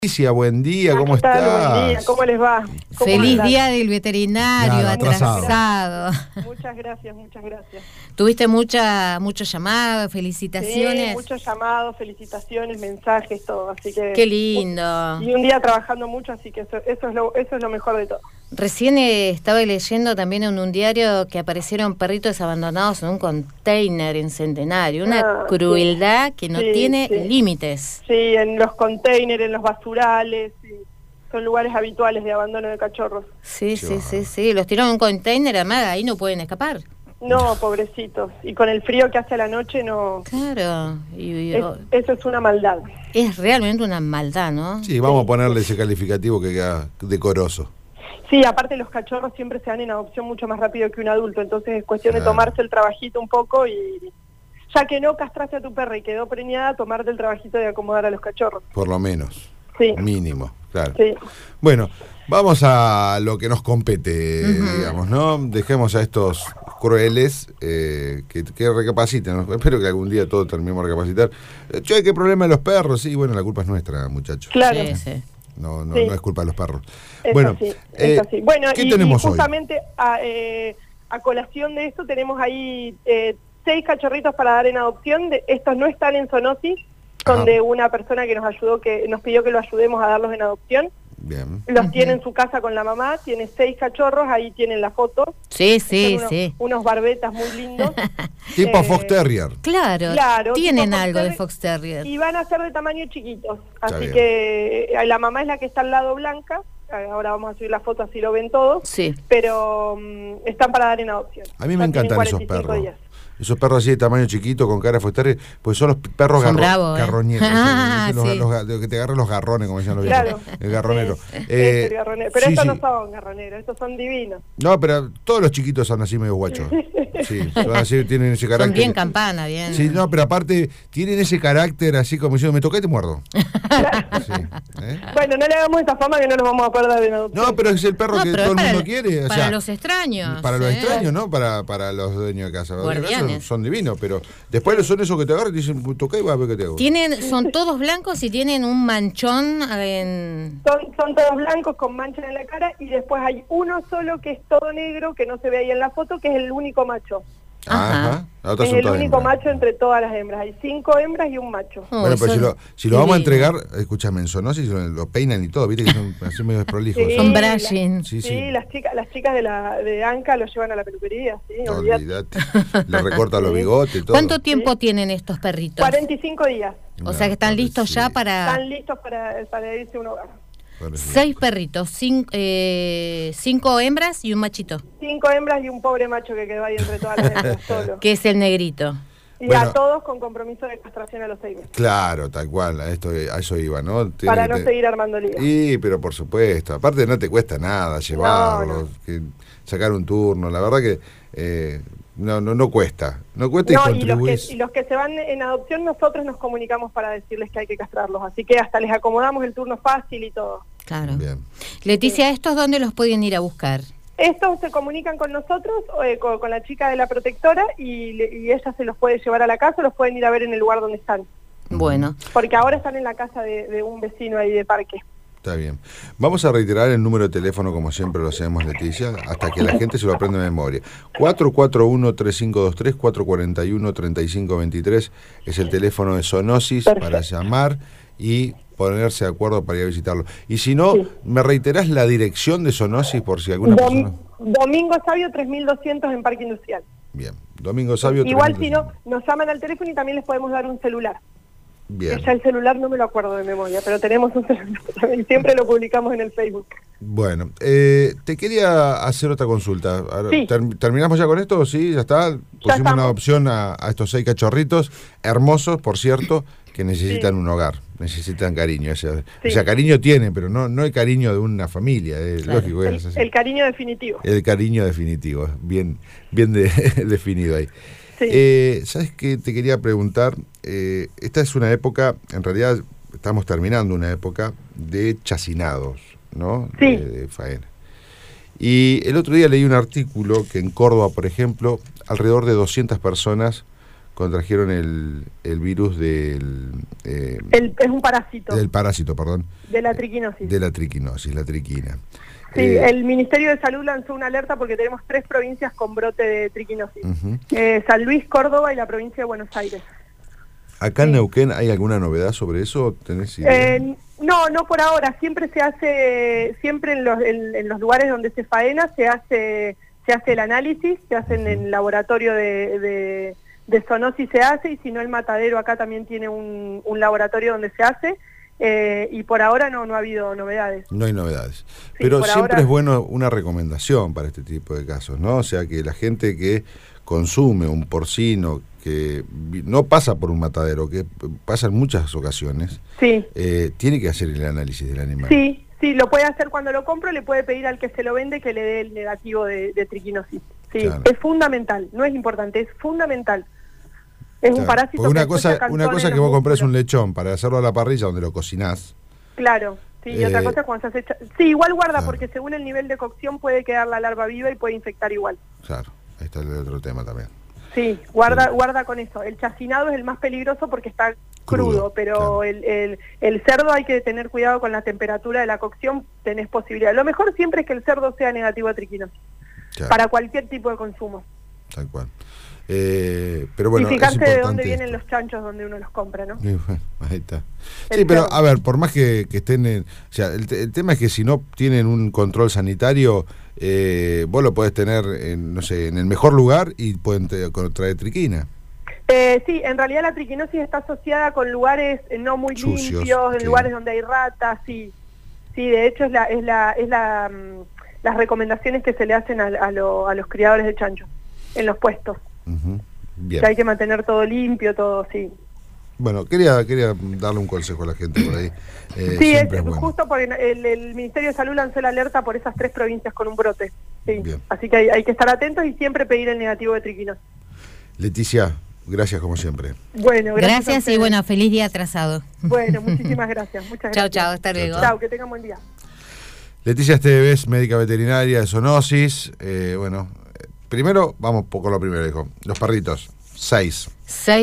Alicia, buen día, ¿cómo ¿Qué tal? estás? Buen día, ¿cómo les va? Feliz día del veterinario, Claro, atrasado. Muchas gracias, muchas gracias. ¿Tuviste muchos llamados, felicitaciones? Sí, muchos llamados, felicitaciones, mensajes, todo, así que... Qué lindo. Y un día trabajando mucho, así que eso es lo mejor de todo. Recién estaba leyendo también en un diario que aparecieron perritos abandonados en un container en Centenario. Una crueldad que no tiene límites. Sí, en los containers, en los basurales, sí. Son lugares habituales de abandono de cachorros. Sí. Los tiraron en un container, además ahí no pueden escapar. No, pobrecitos. Y con el frío que hace a la noche no... Claro. Eso es una maldad. Es realmente una maldad, ¿no? Sí, vamos a ponerle ese calificativo que queda decoroso. Sí, aparte los cachorros siempre se dan en adopción mucho más rápido que un adulto, entonces es cuestión de tomarse el trabajito un poco y... Ya que no castraste a tu perra y quedó preñada, tomarte el trabajito de acomodar a los cachorros. Por lo menos. Sí. Mínimo, claro. Sí. Bueno, vamos a lo que nos compete, digamos, ¿no? Dejemos a estos crueles que recapaciten, ¿no? Espero que algún día todos terminemos de recapacitar. Che, ¿qué problema de los perros? Sí, bueno, la culpa es nuestra, muchachos. Claro. Sí. No Sí. es culpa de los perros. Es Bueno, así, es así. Bueno, ¿qué y tenemos justamente a colación de esto tenemos ahí 6 cachorritos para dar en adopción. Estos no están en zoonosis, son Ajá. de una persona que nos ayudó, que nos pidió que lo ayudemos a darlos en adopción. Bien. Los tiene en su casa con la mamá, tiene 6 cachorros, ahí tienen la foto. Sí. Unos barbetas muy lindos. Tipo Fox Terrier. Claro, tienen tipo algo Fox de Fox Terrier. Y van a ser de tamaño chiquitos, Está así bien. que la mamá es la que está al lado blanca, ahora vamos a subir la foto así lo ven todos, Sí. pero están para dar en adopción. A mí me Ya tienen encantan esos 45 perros. días. Esos perros así de tamaño chiquito, con cara de Fox Terrier, pues son los perros Son bravos, garroñeros. Ah, Los- sí. los que te agarran los garrones, como decían los viejos. Claro. El garronero. Sí, el garronero. Pero sí, estos sí. no son garroneros, estos son divinos. No, pero todos los chiquitos son así medio guachos. Sí, son así, tienen ese carácter. Son bien campana, bien. Sí, no, pero aparte tienen ese carácter así como diciendo, me toca y te muerdo. Sí, ¿eh? Bueno, no le hagamos esta fama que no nos vamos a perder en adopción. No, pero es el perro No, que pero todo es el mundo para quiere. O para sea, los extraños. para los ¿eh? extraños, ¿no? Para los dueños de casa. Guardianes. Son divinos, pero después son esos que te agarran y te dicen, toca y va a ver qué te hago. Son todos blancos y tienen un manchón en... Son todos blancos con manchas en la cara y después hay uno solo que es todo negro, que no se ve ahí en la foto, que es el único macho. Ajá. Las otras Es son el todas único hembras. macho entre todas las hembras. Hay 5 hembras y un macho. Oh, Bueno, pero son si lo vamos a divinos. entregar, escúchame, en zoonosis lo peinan y todo, viste que son así medio desprolijos. Sí. Son brushing. Sí, Sí, sí. las chicas de ANCA lo llevan a la peluquería, sí, olvídate. Olvídate. Le recortan los bigotes, todo. ¿Cuánto tiempo tienen estos perritos? 45 días. O sea que están listos ya para... Están listos para irse a un hogar. 6 perritos, 5 hembras y un machito, 5 hembras y un pobre macho que quedó ahí entre todas las hembras solo. que es el negrito. Y Bueno. a todos con compromiso de castración a los 6 meses. Claro, tal cual, a eso iba, ¿no? Tiene Para que no te- seguir armando ligas. Sí, pero por supuesto, aparte no te cuesta nada llevarlos, sacar un turno, la verdad que no cuesta, no cuesta y No, contribuís. y los que se van en adopción nosotros nos comunicamos para decirles que hay que castrarlos, así que hasta les acomodamos el turno fácil y todo. Claro. Bien. Leticia, ¿estos dónde los pueden ir a buscar? Estos se comunican con nosotros, con la chica de la protectora, y ella se los puede llevar a la casa, los pueden ir a ver en el lugar donde están, Bueno, porque ahora están en la casa de un vecino ahí de Parque. Está bien. Vamos a reiterar el número de teléfono como siempre lo hacemos, Leticia, hasta que la gente se lo aprenda de memoria. 441-3523, 441-3523 es el teléfono de Zoonosis. Perfecto. Para llamar y ponerse de acuerdo para ir a visitarlo. Y si no, Sí. ¿me reiterás la dirección de Zoonosis por si alguna persona...? Domingo Sabio 3200 en Parque Industrial. Bien. Domingo Sabio. Igual si 3200. no, nos llaman al teléfono y también les podemos dar un celular. Bien. Ya el celular no me lo acuerdo de memoria, pero tenemos un celular también, siempre lo publicamos en el Facebook. Bueno, te quería hacer otra consulta. Ahora, Sí. ¿Terminamos ya con esto? Sí, ya está. Pusimos estamos. una opción a estos 6 cachorritos, hermosos, por cierto, que necesitan un hogar, necesitan cariño. O sea, cariño tienen, pero no el cariño de una familia, es Claro. lógico. Es así. El cariño definitivo. El cariño definitivo, bien definido ahí. Sí. ¿Sabes qué? Te quería preguntar, esta es una época, en realidad estamos terminando una época de chacinados, ¿no? Sí. De faena. Y el otro día leí un artículo que en Córdoba, por ejemplo, alrededor de 200 personas contrajeron el virus del... es un parásito. Del parásito, perdón. De la triquinosis. De la triquinosis, la triquina. Sí, el Ministerio de Salud lanzó una alerta porque tenemos 3 provincias con brote de triquinosis. San Luis, Córdoba y la provincia de Buenos Aires. ¿Acá en Neuquén hay alguna novedad sobre eso? ¿Tenés idea? No por ahora. Siempre se hace, siempre en los lugares donde se faena se hace el análisis, se hace en el laboratorio de zoonosis se hace, y si no el matadero acá también tiene un laboratorio donde se hace, y por ahora no ha habido novedades. No hay novedades. Sí, pero siempre ahora... es bueno una recomendación para este tipo de casos, ¿no? O sea, que la gente que consume un porcino que no pasa por un matadero, que pasa en muchas ocasiones, sí. Tiene que hacer el análisis del animal. Sí, lo puede hacer cuando lo compro, le puede pedir al que se lo vende que le dé el negativo de triquinosis. Sí, claro. Es fundamental, no es importante, es fundamental. Es un parásito. Porque una cosa que vos comprés un lechón para hacerlo a la parrilla donde lo cocinás. Clalo, sí, y otra cosa es cuando se hace... Sí, igual guarda, claro. Porque según el nivel de cocción puede quedar la larva viva y puede infectar igual. Claro, ahí está el otro tema también. Sí, guarda con eso. El chacinado es el más peligroso porque está crudo, pero claro. el cerdo hay que tener cuidado con la temperatura de la cocción, tenés posibilidad. Lo mejor siempre es que el cerdo sea negativo a triquinosis, claro. Para cualquier tipo de consumo. Tal cual. Pero bueno, y fijarse de dónde vienen los chanchos donde uno los compra, ¿no? Sí, bueno, ahí está. Sí, pero a ver, por más que estén en... O sea, el tema es que si no tienen un control sanitario, vos lo podés tener, no sé, en el mejor lugar y pueden contraer triquina. Sí, en realidad la triquinosis está asociada con lugares no muy sucios, limpios, en lugares donde hay ratas, sí. Sí, de hecho las recomendaciones que se le hacen a los criadores de chancho en los puestos. Bien. Que hay que mantener todo limpio, todo, sí. Bueno, quería darle un consejo a la gente por ahí. Sí, es bueno. Justo porque el Ministerio de Salud lanzó la alerta por esas 3 provincias con un brote. Sí. Así que hay que estar atentos y siempre pedir el negativo de triquinosis. Leticia, gracias como siempre. Bueno, gracias y bueno, feliz día atrasado. Bueno, muchísimas gracias. Muchas gracias. Chao, hasta luego. Chao, que tengan buen día. Leticia Esteves, médica veterinaria de zoonosis. Bueno, primero, vamos con lo primero, dijo. Los perritos, 6.